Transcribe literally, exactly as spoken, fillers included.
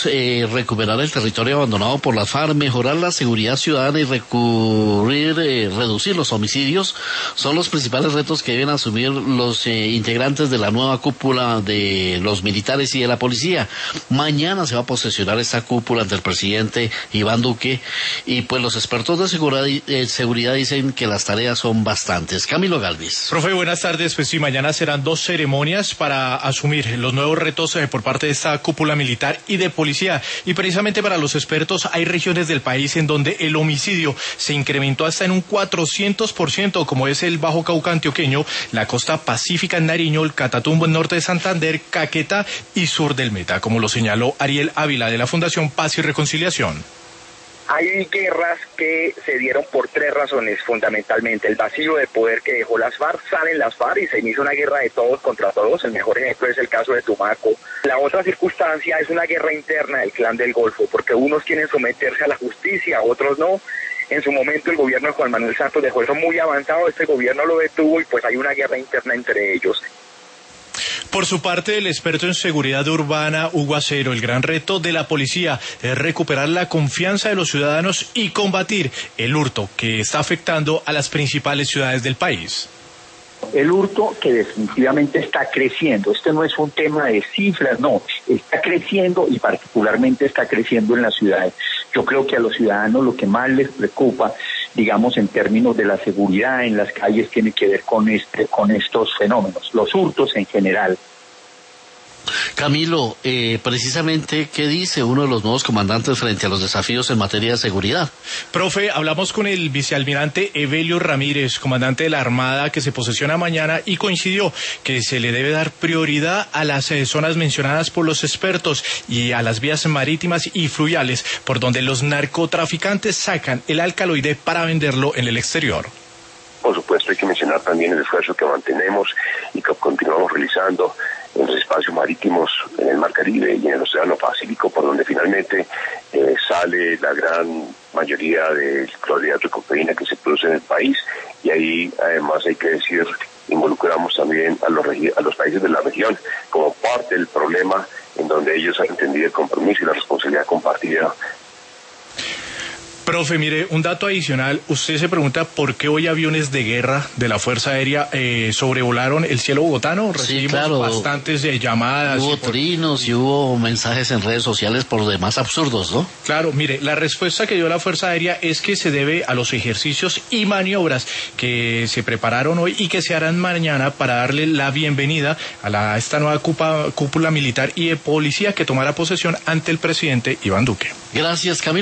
eh, recuperar el territorio abandonado por las FARC, mejorar la seguridad ciudadana y recurrir, eh, reducir los homicidios son los principales retos que deben asumir los eh, integrantes de la nueva cúpula de los militares y de la policía. Mañana se va a posesionar esta cúpula ante el presidente Iván Duque y pues los expertos de seguridad, eh, seguridad dicen que las tareas son bastantes. Camilo Galvis. Profe, buenas tardes. Pues sí, mañana serán dos ceremonias para asumir los nuevos retos eh, por parte de esta cúpula militar y de policía. Y precisamente para los expertos hay regiones del país en donde el homicidio se incrementó hasta en un cuatrocientos por ciento, como es el Bajo Cauca antioqueño, la costa pacífica en Nariño, el Catatumbo en norte de Santander, Caquetá y sur del Meta, como lo señaló Ariel Ávila de la Fundación Paz y Reconciliación. Hay guerras que se dieron por tres razones, fundamentalmente. El vacío de poder que dejó las FARC, salen las FARC y se inició una guerra de todos contra todos. El mejor ejemplo es el caso de Tumaco. La otra circunstancia es una guerra interna del Clan del Golfo, porque unos quieren someterse a la justicia, otros no. En su momento el gobierno de Juan Manuel Santos dejó eso muy avanzado, este gobierno lo detuvo y pues hay una guerra interna entre ellos. Por su parte, el experto en seguridad urbana, Hugo Acero, el gran reto de la policía es recuperar la confianza de los ciudadanos y combatir el hurto que está afectando a las principales ciudades del país. El hurto que definitivamente está creciendo, este no es un tema de cifras, no, está creciendo y particularmente está creciendo en las ciudades. Yo creo que a los ciudadanos lo que más les preocupa, digamos en términos de la seguridad en las calles, tiene que ver con este, con estos fenómenos, los hurtos en general. Camilo, eh, precisamente, ¿qué dice uno de los nuevos comandantes frente a los desafíos en materia de seguridad? Profe, hablamos con el vicealmirante Evelio Ramírez, comandante de la Armada, que se posesiona mañana y coincidió que se le debe dar prioridad a las eh, zonas mencionadas por los expertos y a las vías marítimas y fluviales, por donde los narcotraficantes sacan el alcaloide para venderlo en el exterior. Por supuesto, hay que mencionar también el esfuerzo que mantenemos y que continuamos realizando en los espacios marítimos, en el Mar Caribe y en el Océano Pacífico, por donde finalmente eh, sale la gran mayoría del clorhidrato de cocaína que se produce en el país, y ahí además hay que decir, involucramos también a los, a los países de la región como parte del problema, en donde ellos han entendido el compromiso y la responsabilidad compartida. Profe, mire, un dato adicional, usted se pregunta por qué hoy aviones de guerra de la Fuerza Aérea eh, sobrevolaron el cielo bogotano. Recibimos sí, claro, bastantes eh, llamadas. Hubo y por... trinos y hubo mensajes en redes sociales por demás absurdos, ¿no? Claro, mire, la respuesta que dio la Fuerza Aérea es que se debe a los ejercicios y maniobras que se prepararon hoy y que se harán mañana para darle la bienvenida a, la, a esta nueva cúpula, cúpula militar y de policía que tomará posesión ante el presidente Iván Duque. Gracias, Camilo.